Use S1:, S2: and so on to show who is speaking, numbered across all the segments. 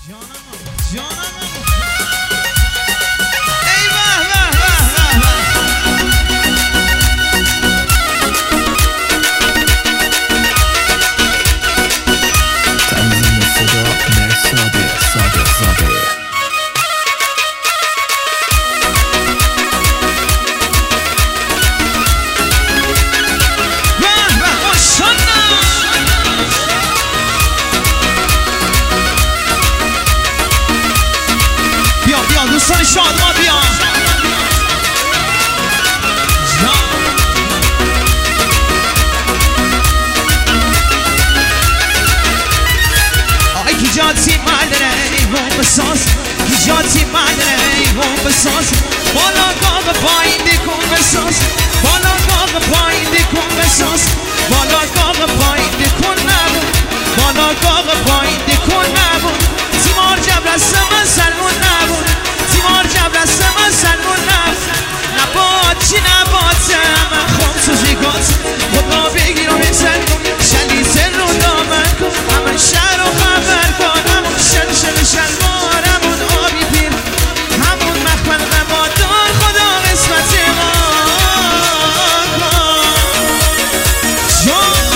S1: دوستان شادمان بیان آی کی جاتی مردنه ایوان بساز کی جاتی مردنه ایوان بساز بالا گاغ پایین دیکن بساز بالا گاغ پایین دیکن بساز بالا گاغ پایین دیکن نبون بالا گاغ پایین دیکن نبون تیمار جبرسته من سلمون نبون تیمار جبرسته من سلمون نبات چی نباته من خوام سوزیگات خود را بگیر و بزن شلیته رو دامن کن همه شهر رو خبر کن همون شلوار همون آبی پیر همون مخمل غمادار خدا قسمت ما کن جان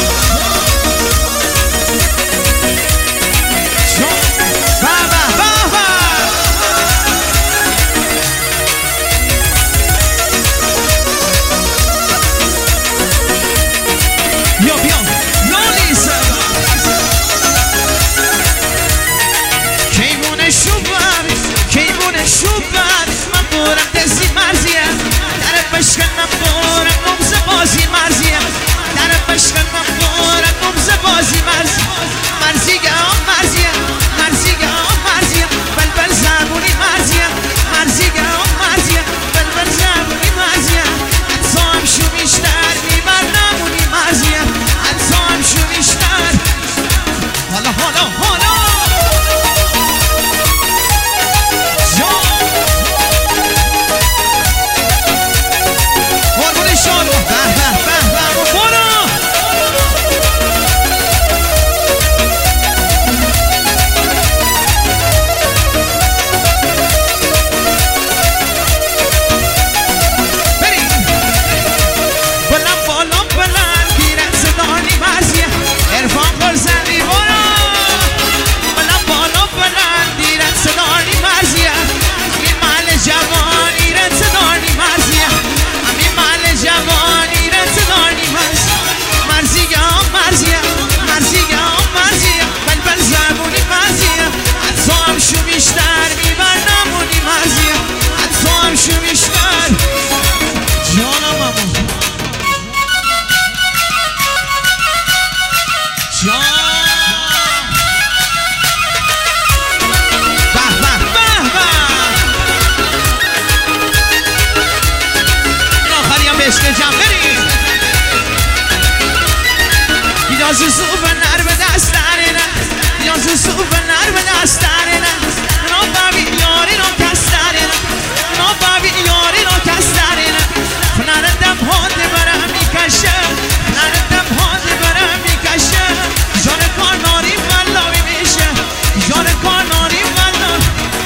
S1: نیاز سوپنر به دست دارینه نیاز سوپنر به دست دارینه نابابی یاری رو کس دارینه نابابی یاری رو کس دارینه فنردم هاده برم میکشه فنردم هاده برم میکشه جان کار ناری ملاوی میشه جان کار ناری ملاوی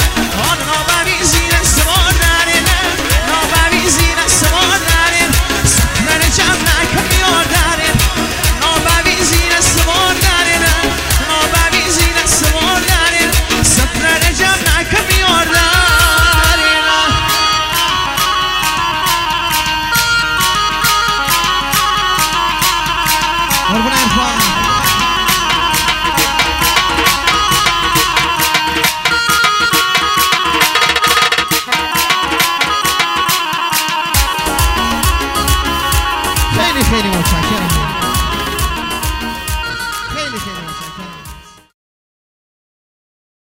S1: آن نابابی زیر سوار دارینه نابابی زیر سوار دارینه سفر جمع نکن یار دارینه نابابی زیر سوار دارینه نابابی زیر سوار دارینه سفر جمع نکن یار دارینه قربون ارفان خیلی خیلی متشکرم.